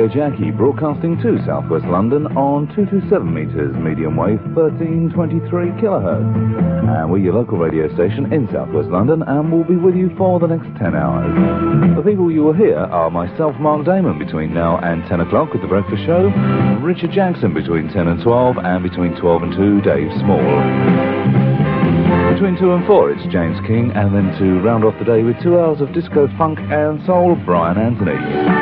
Radio Jackie, broadcasting to southwest London on 227 metres, medium wave, 1323 kilohertz. And we're your local radio station in southwest London, and we'll be with you for the next 10 hours. The people you will hear are myself, Mark Damon, between now and 10 o'clock with The Breakfast Show, Richard Jackson between 10 and 12, and between 12 and 2, Dave Small. Between 2 and 4, it's James King, and then to round off the day with 2 hours of disco, funk and soul, Brian Anthony.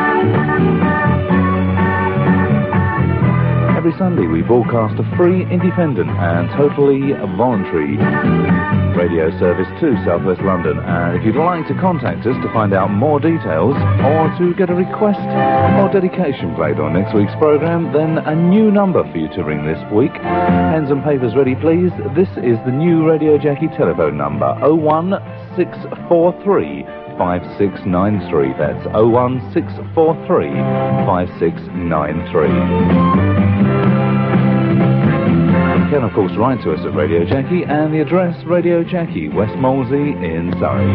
Every Sunday we broadcast a free, independent and totally voluntary radio service to southwest London, and if you'd like to contact us to find out more details or to get a request or dedication played on next week's programme, then a new number for you to ring this week. Pens and papers ready, please. This is the new Radio Jackie telephone number, 01643 5693. That's 01643 5693. You can, of course, write to us at Radio Jackie, and the address, Radio Jackie, West Molesey in Surrey.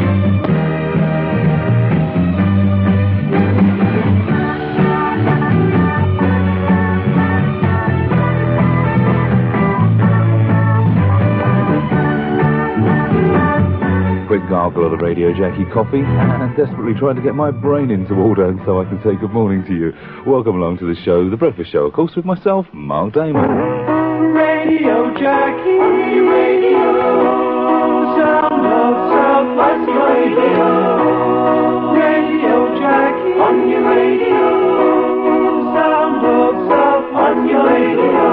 Quick gargle of the Radio Jackie coffee, and desperately trying to get my brain into order so I can say good morning to you. Welcome along to the show, The Breakfast Show, of course, with myself, Mark Damon. Radio Jackie, on your radio, sound of Southwest Radio. Radio Jackie, on your radio, sound of South on your radio.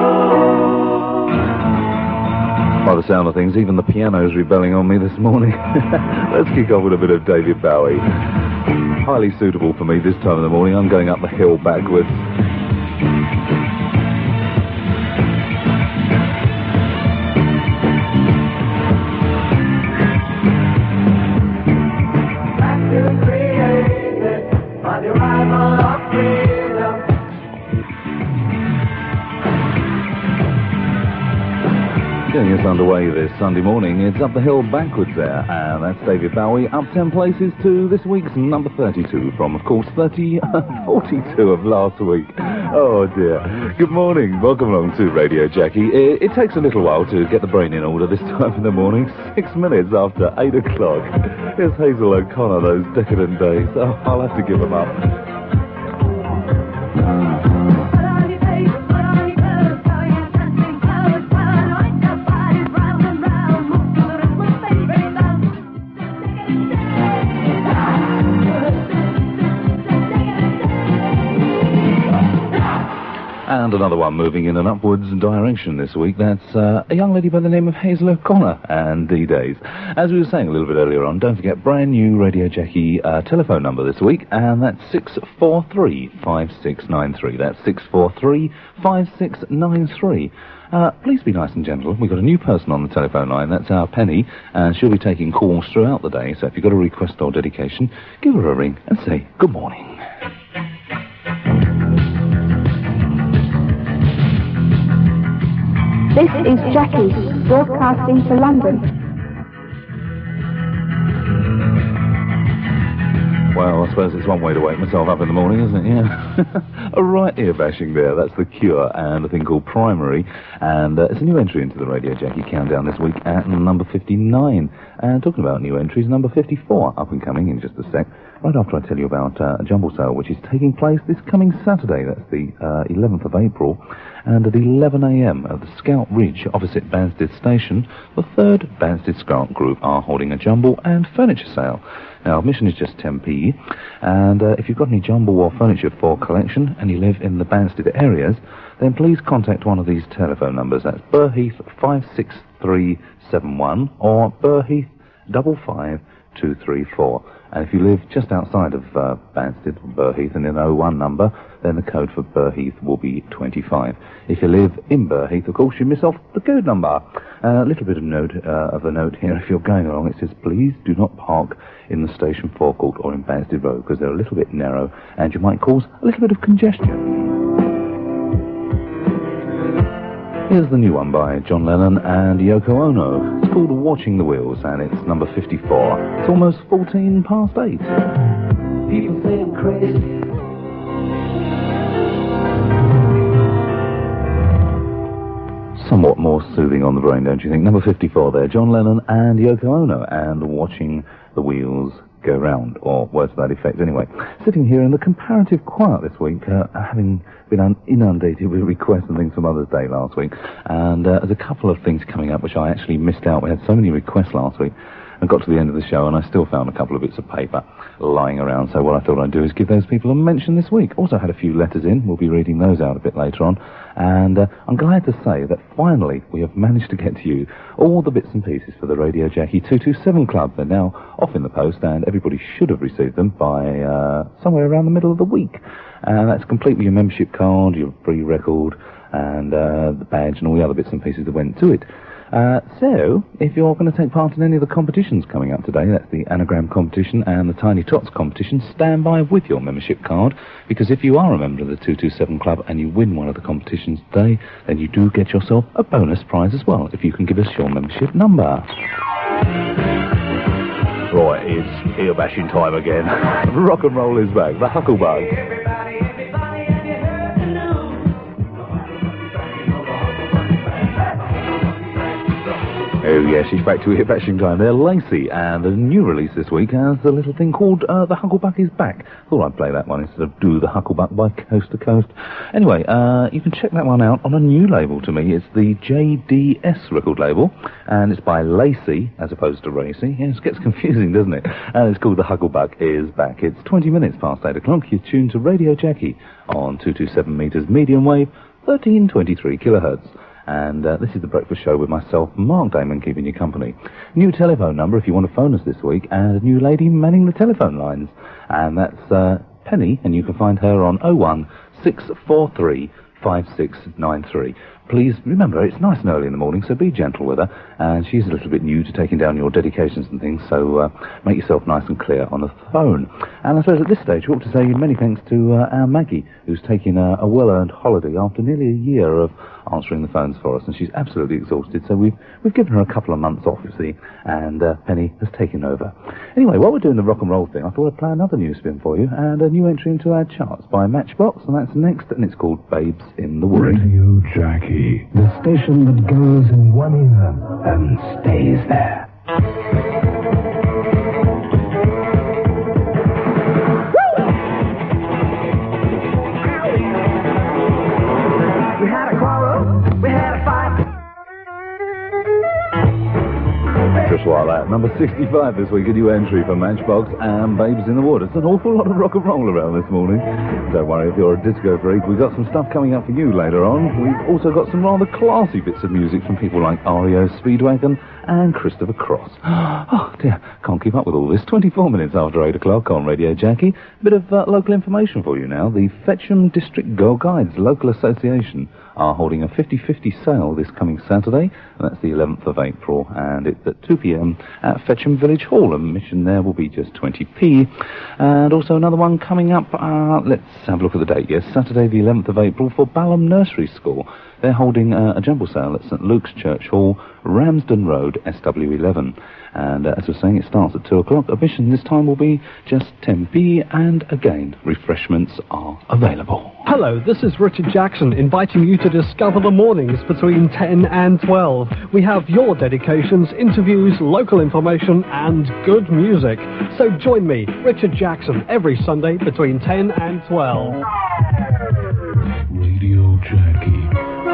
By the sound of things, even the piano's rebelling on me this morning. Let's kick off with a bit of David Bowie. Highly suitable for me this time of the morning. I'm going up the hill backwards. Getting us underway this Sunday morning, it's Up the Hill backwards there, and that's David Bowie, up 10 places to this week's number 32 from, of course, 42 of last week. Oh dear. Good morning, welcome along to Radio Jackie. It takes a little while to get the brain in order this time in the morning, 6 minutes after 8 o'clock. Here's Hazel O'Connor, those decadent days. Oh, I'll have to give them up. And another one moving in an upwards direction this week. That's a young lady by the name of Hazel O'Connor and D-Days. As we were saying a little bit earlier on, don't forget, brand new Radio Jackie telephone number this week, and that's 643-5693. That's 643-5693. Please be nice and gentle. We've got a new person on the telephone line. That's our Penny, and she'll be taking calls throughout the day. So if you've got a request or dedication, give her a ring and say good morning. This is Jackie, broadcasting to London. Well, I suppose it's one way to wake myself up in the morning, isn't it? Yeah. A right ear bashing there. That's The Cure and a thing called Primary. And it's a new entry into the Radio Jackie countdown this week at number 59. And talking about new entries, number 54 up and coming in just a sec. Right after I tell you about a jumble sale which is taking place this coming Saturday. That's the 11th of April. And at 11 a.m. at the Scout Ridge opposite Banstead Station, the 3rd Banstead Scout Group are holding a jumble and furniture sale. Now, admission is just 10p, and if you've got any jumble or furniture for collection and you live in the Banstead areas, then please contact one of these telephone numbers. That's Burheath 56371 or Burheath 55234. And if you live just outside of Banstead, Burheath, and in an 01 number, then the code for Burheath will be 25. If you live in Burheath, of course, you miss off the code number. A little bit of a note here. If you're going along, it says, please do not park in the station forecourt or in Banstead Road, because they're a little bit narrow, and you might cause a little bit of congestion. Here's the new one by John Lennon and Yoko Ono. It's called Watching the Wheels, and it's number 54. It's almost 14 past 8. People say I'm crazy. more soothing on the brain, don't you think? Number 54 there, John Lennon and Yoko Ono, and Watching the Wheels Go Round, or words to that effect anyway. Sitting here in the comparative quiet this week, having been inundated with requests and things from Mother's Day last week, and there's a couple of things coming up which I actually missed out. We had so many requests last week. I got to the end of the show and I still found a couple of bits of paper lying around, so what I thought I'd do is give those people a mention this week. Also had a few letters in, we'll be reading those out a bit later on, and I'm glad to say that finally we have managed to get to you all the bits and pieces for the Radio Jackie 227 Club. They're now off in the post and everybody should have received them by somewhere around the middle of the week. And that's complete with your membership card, your free record, and the badge and all the other bits and pieces that went to it. So, if you're going to take part in any of the competitions coming up today, that's the Anagram competition and the Tiny Tots competition, stand by with your membership card, because if you are a member of the 227 Club and you win one of the competitions today, then you do get yourself a bonus prize as well, if you can give us your membership number. Right, it's ear bashing time again. Rock and roll is back, the Hucklebug. Oh yes, she's back to ear bashing time. They're Lacey, and a new release this week has a little thing called The Hucklebuck Is Back. Thought I'd play that one instead of Do the Hucklebuck by Coast to Coast. Anyway, you can check that one out on a new label to me. It's the JDS record label, and it's by Lacey as opposed to Racy. Yes, it gets confusing, doesn't it? And it's called The Hucklebuck Is Back. It's 20 minutes past 8 o'clock. You're tuned to Radio Jackie on 227 metres medium wave, 1323 kilohertz. And this is the breakfast show with myself, Mark Damon, keeping you company. New telephone number if you want to phone us this week, and a new lady manning the telephone lines. And that's Penny, and you can find her on 01 643 5693. Please remember, it's nice and early in the morning, so be gentle with her. And she's a little bit new to taking down your dedications and things, so make yourself nice and clear on the phone. And I suppose at this stage, we ought to say many thanks to our Maggie, who's taking a well-earned holiday after nearly a year of answering the phones for us, and she's absolutely exhausted, so we've given her a couple of months off, you see, and Penny has taken over. Anyway, while we're doing the rock and roll thing, I thought I'd play another new spin for you, and a new entry into our charts by Matchbox, and that's next, and it's called Babes in the Wood. Radio Jackie, the station that goes in one ear and stays there. We had a quarrel, we had a fight. Just like that. Number 65 this week, a new entry for Matchbox and Babes in the Wood. It's an awful lot of rock and roll around this morning. Don't worry if you're a disco freak. We've got some stuff coming up for you later on. We've also got some rather classy bits of music from people like REO Speedwagon and Christopher Cross. Oh dear, can't keep up with all this. 24 minutes after 8 o'clock on Radio Jackie. Bit of local information for you now. The Fetcham District Girl Guides Local Association are holding a 50-50 sale this coming Saturday, and that's the 11th of April, and it's at 2 p.m. at Fetcham Village Hall. Admission there will be just 20p. And also another one coming up, let's have a look at the date. Yes, Saturday the 11th of April for Balham Nursery School. They're holding a jumble sale at St Luke's Church Hall, Ramsden Road, SW11. And as we're saying, it starts at 2 o'clock. Admission this time will be just 10p, and again, refreshments are available. Hello, this is Richard Jackson, inviting you to discover the mornings between 10 and 12. We have your dedications, interviews, local information, and good music. So join me, Richard Jackson, every Sunday between 10 and 12. Radio Jackie.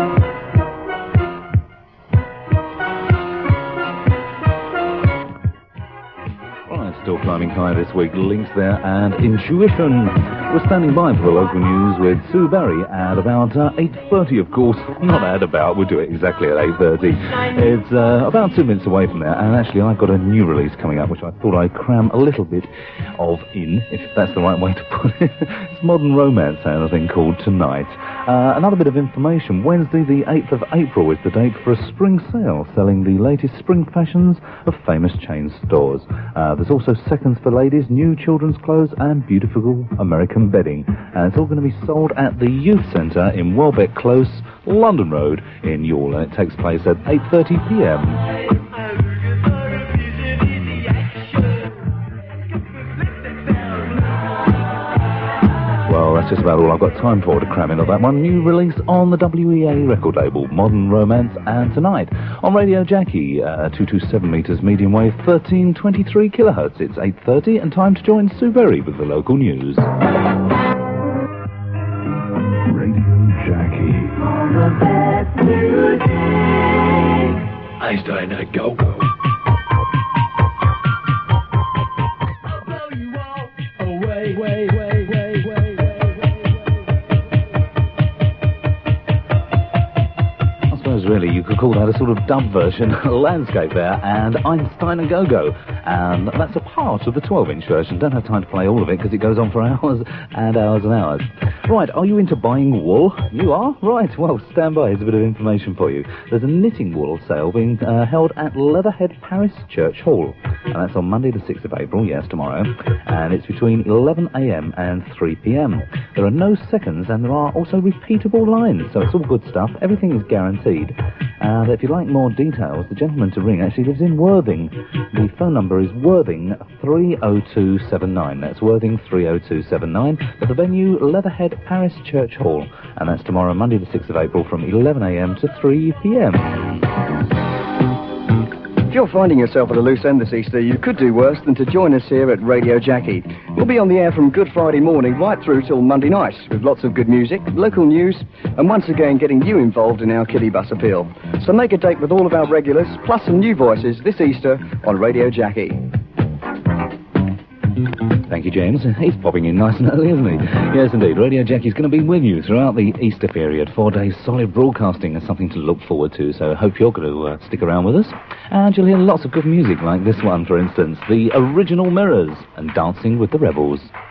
Still climbing high this week, Links there and Intuition. We're standing by for the local news with Sue Berry at about 8:30, of course. Not at about, we'll do it exactly at 8:30. It's about 2 minutes away from there, and actually I've got a new release coming up which I thought I'd cram a little bit of in, if that's the right way to put it. It's modern romance and a thing called Tonight. Another bit of information, Wednesday the 8th of April is the date for a spring sale selling the latest spring fashions of famous chain stores. There's also seconds for ladies, new children's clothes and beautiful American bedding. And it's all going to be sold at the Youth Centre in Welbeck Close, London Road in Youghal, and it takes place at 8:30 p.m. Well, that's That's just about all I've got time for to cram in on that one. New release on the WEA record label, Modern Romance, and tonight on Radio Jackie, 227 metres medium wave, 1323 kilohertz. It's 8:30 and time to join Sue Berry with the local news. Radio Jackie. The best music. Einstein, go-go. Really, you could call that a sort of dub version landscape there, and Einstein and Go-Go. And that's a part of the 12-inch version. Don't have time to play all of it because it goes on for hours and hours and hours. Right, are you into buying wool? You are? Right, well, stand by. Here's a bit of information for you. There's a knitting wool sale being held at Leatherhead Parish Church Hall. And that's on Monday the 6th of April, yes, tomorrow. And it's between 11 a.m. and 3 p.m. There are no seconds, and there are also repeatable lines, so it's all good stuff. Everything is guaranteed. And if you'd like more details, the gentleman to ring actually lives in Worthing. The phone number is Worthing 30279. That's Worthing 30279. At the venue, Leatherhead Parish Church Hall. And that's tomorrow, Monday the 6th of April, from 11 a.m. to 3 p.m. If you're finding yourself at a loose end this Easter, you could do worse than to join us here at Radio Jackie. We'll be on the air from Good Friday morning right through till Monday night, with lots of good music, local news, and once again getting you involved in our kiddie bus appeal. So make a date with all of our regulars, plus some new voices this Easter on Radio Jackie. Thank you, James. He's popping in nice and early, isn't he? Yes, indeed. Radio Jackie's going to be with you throughout the Easter period. 4 days solid broadcasting is something to look forward to, so I hope you're going to stick around with us. And you'll hear lots of good music like this one, for instance, the Original Mirrors and Dancing with the Rebels.